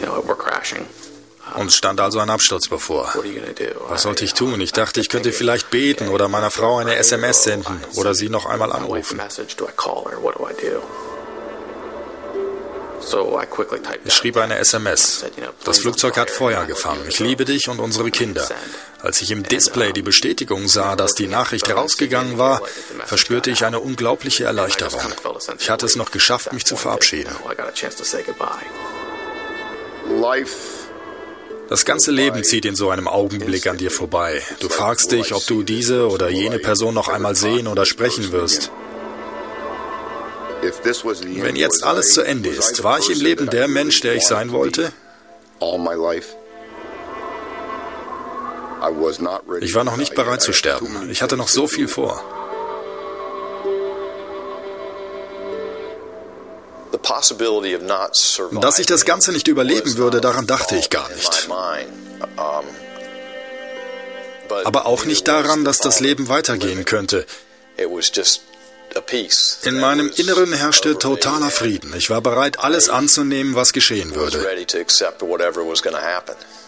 Uns stand also ein Absturz bevor. Was sollte ich tun? Ich dachte, ich könnte vielleicht beten oder meiner Frau eine SMS senden oder sie noch einmal anrufen. Ich schrieb eine SMS. Das Flugzeug hat Feuer gefangen. Ich liebe dich und unsere Kinder. Als ich im Display die Bestätigung sah, dass die Nachricht rausgegangen war, verspürte ich eine unglaubliche Erleichterung. Ich hatte es noch geschafft, mich zu verabschieden. Das ganze Leben zieht in so einem Augenblick an dir vorbei. Du fragst dich, ob du diese oder jene Person noch einmal sehen oder sprechen wirst. Wenn jetzt alles zu Ende ist, war ich im Leben der Mensch, der ich sein wollte? Ich war noch nicht bereit zu sterben. Ich hatte noch so viel vor. Dass ich das Ganze nicht überleben würde, daran dachte ich gar nicht. Aber auch nicht daran, dass das Leben weitergehen könnte. In meinem Inneren herrschte totaler Frieden. Ich war bereit, alles anzunehmen, was geschehen würde.